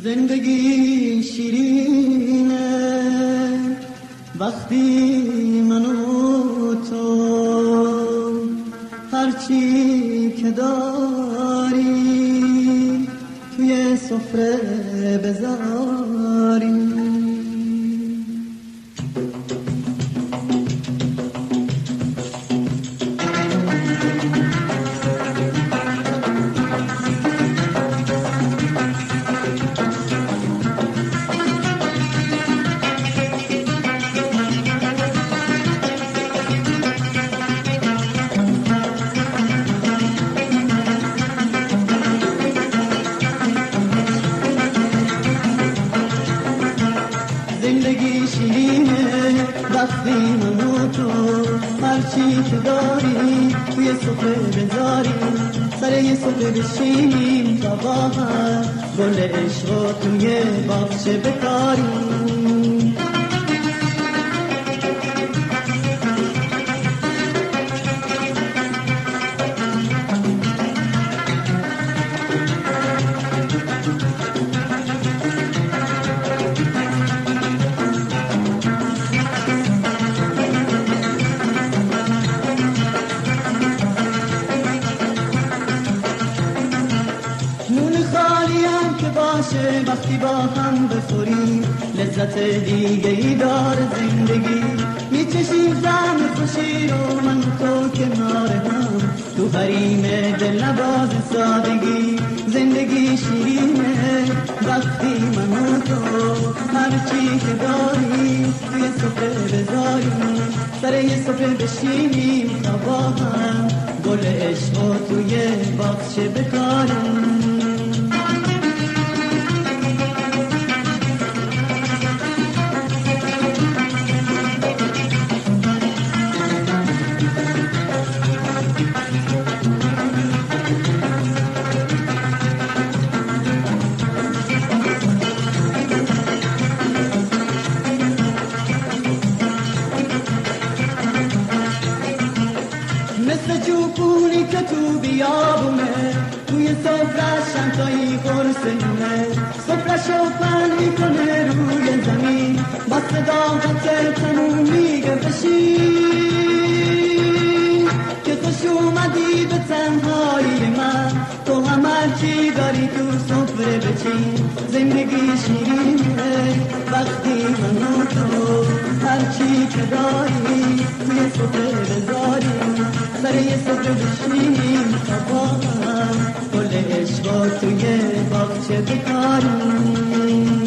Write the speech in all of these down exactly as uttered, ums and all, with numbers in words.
زندگی شیرینه وقتی من و تو هرچی که داری توی سفره بذاری. زندگی شیرینه وقتی من و تو هرچی که داری توی سفره بذاری، سر یه سفره بشینیم تا با هم گل عشق رو توی باغچه بکاریم. وقتی با هم بخوریم لذت دیگه ای داره زندگی، میچشیم زم خوشی رو من تو کنار هم تو حریم دل نواز سادگی. زندگی شیرینه وقتی من و تو هرچی که داری توی سفره بذاریم، سر یه سفره بشینیم تا با هم گل عشق رو توی باغچه بکاریم. مثل جوپونی که تو بیابونه توی سفرش شمتایی خورسونه، سفرشو پهن میکنه روی زمین با صداقت تموم میگه بشین که خوش اومدی به تنهایی من، تو هم هرچی داری تو سفره بچین. زندگی شیرینه وقتی من و تو هرچی که داری توی سفره بذاریم، سر یه سفره بشینیم تا با هم گل عشق رو توی باغچه بکاریم.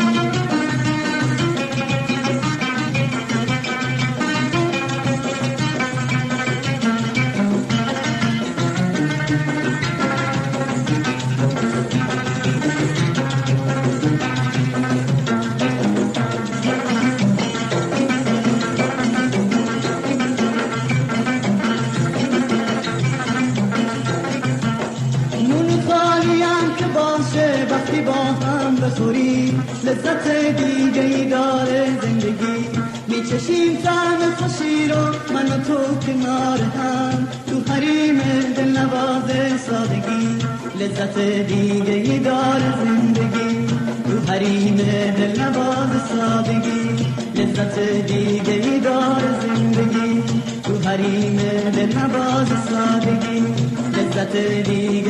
وقتی با هم بخوریم لذت دیگه ای داره زندگی، میچشیم طعم خوشی رو من و تو کنار هم تو حریم دل نواز سادگی. لذت دیگه ای داره زندگی تو حریم دل نواز سادگی، لذت دیگه ای داره زندگی تو حریم دل نواز سادگی، لذت دیگه